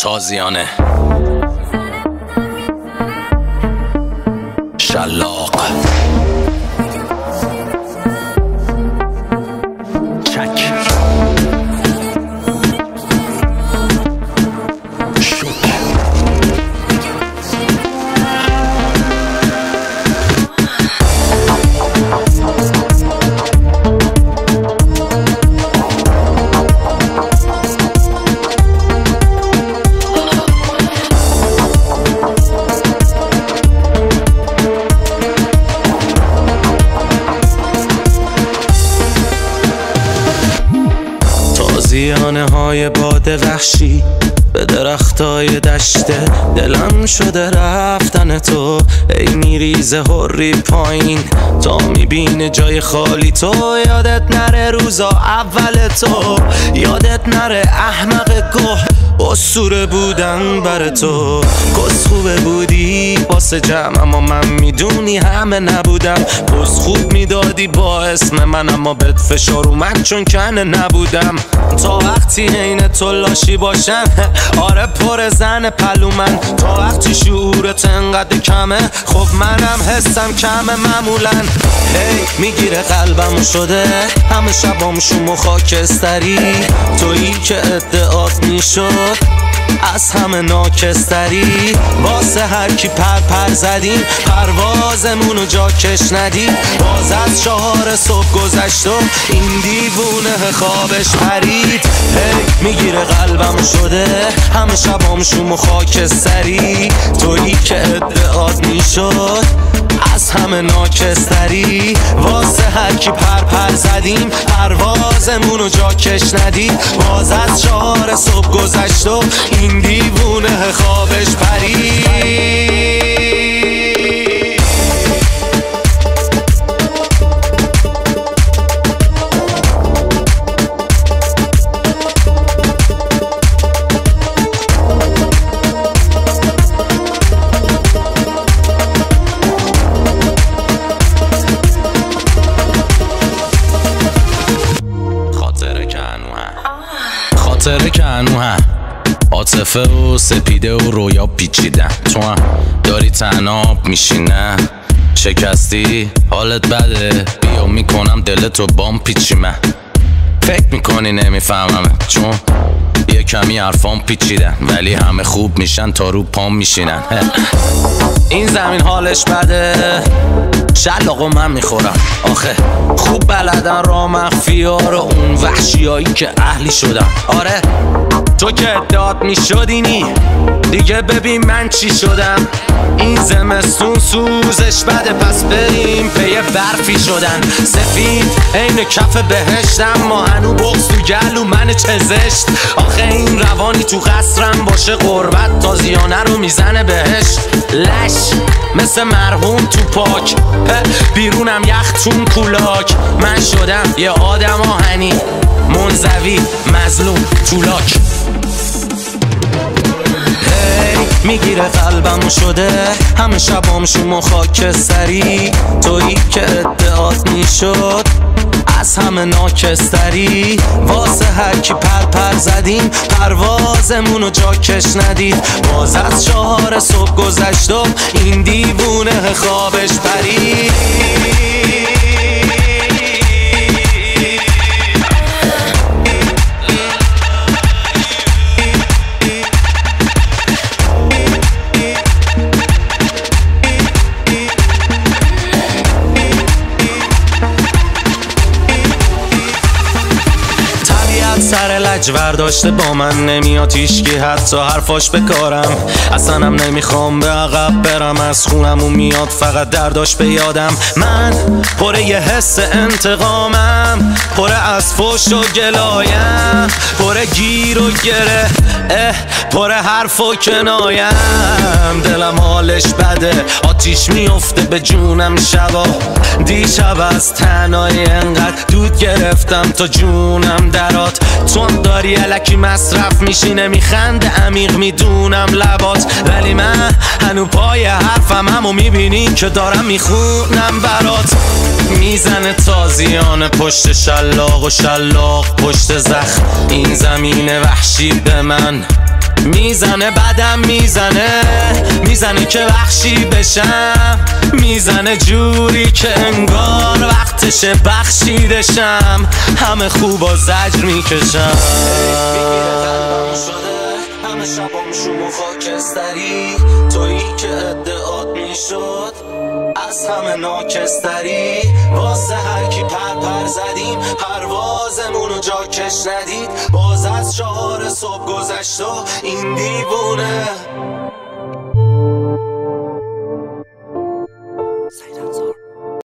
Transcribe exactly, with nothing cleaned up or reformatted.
تازیانه شلاق چک تازیانه های باد وحشی به درختای دشته، دلم شده رفتن تو. ای میریزه هری پایین تا میبینه جای خالی تو. یادت نره روزا اول تو، یادت نره احمق گوه اسطوره بودن بر تو. کس خوبه بودی واسه جمع اما من میدونی همه نبودم. پس خوب میدادی با اسم من اما بد فشار اومد چون کنه نبودم. تا وقتی عین تو لاشی باشم آره پر زن پلو من. تا وقتی شعورت انقدر کمه خب منم حسم کمه معمولا. هی میگیره قلبم شده همه شبام شوم و خاکستری. تویی که ادعات میشد از همه ناکستری. واسه هر کی پر پر زدیم پروازمونو جا کش ندیم. باز از چهار صبح گذشت و این دیوونه خوابش پرید. هی میگیره قلبم شده همه شبام شوم و خاکستری. تویی که ادعات میشد از همه ناکستری. واسه هر کی پر پر زدیم پروازمونو جا کش ندیم. باز از چهار صبح گذشت و این دیوونه خوابش پرید. خاطره که هنو هم عاطفه و سپیده و رویا پیچیدن. تو هم داری تناب میشینه شکستی حالت بده بیا میکنم دلتو بام پیچی. من فکر میکنی نمیفهممه چون یه کمی حرفام پیچیدن ولی همه خوب میشن تا رو پام میشینن. این زمین حالش بده شلاقو من میخورم آخه خوب بلدن را مخفی ها رو اون وحشی هایی که اهلی شدن. آره تو که ادعات میشدینی دیگه ببین من چی شدم. این زمستون سوزش بده پس بریم پی برفی شدن. سفید عین کف بهشتم ما هنو بغز تو گلو من چه زشت. آخه این روانی تو قصرم باشه غربت تازیانه رو میزنه بهش. لش مثل مرحوم تو پاک بیرونم یختون کولاک. من شدم یه آدم آهنی منزوی مظلوم تولاک. میگیره قلبم شده همه شبام شوم و خاکستری. تویی که ادعات میشد از همه ناکستری. واسه هر کی پر پر زدیم پروازمونو جا کش ندید. باز از چهار صبح گذشت و این دیوونه خوابش پرید. سر لجور داشته با من نمیاد هیشگی حتی حرفاش بکارم. اصلا هم نمیخوام به عقب برم از خونمون میاد فقط درداش به یادم. من پر یه حس انتقامم پر از فوش و گلایم پر گیر و گره اه پر حرف و کنایم. دلم حالش بده آتیش میفته به جونم شبا. دیشب از تنهایی انقدر دود گرفتم تا جونم درات. تو هم داری الکی مصرف میشینه میخنده عمیق میدونم لبات. ولی من هنو پای حرفم همو میبینی که دارم میخونم برات. میزنه تازیانه پشت شلاق و شلاق پشت زخم. این زمین وحشی به من میزنه بدم میزنه، میزنه که وحشی بشم، میزنه جوری که انگار وقتش بخشیدشم، همه خوبا زجر میکشم. همه شبام شوم و خاکستری، تویی که ادعات میشد از همه ناکستری، واسه هر کی پر پر زدیم پروازمونو جا کش ندید، باز از چهار صبح گذشت و این دیوونه